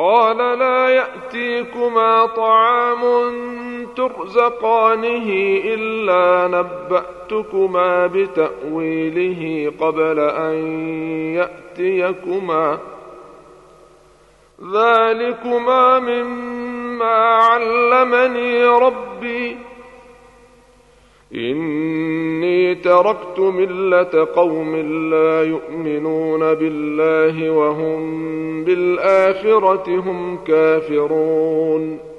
قال لا يأتيكما طعام ترزقانه إلا نبأتكما بتأويله قبل أن يأتيكما، ذلكما مما علمني ربي، إني تركت ملة قوم لا يؤمنون بالله وهم بالآخرة هم كافرون.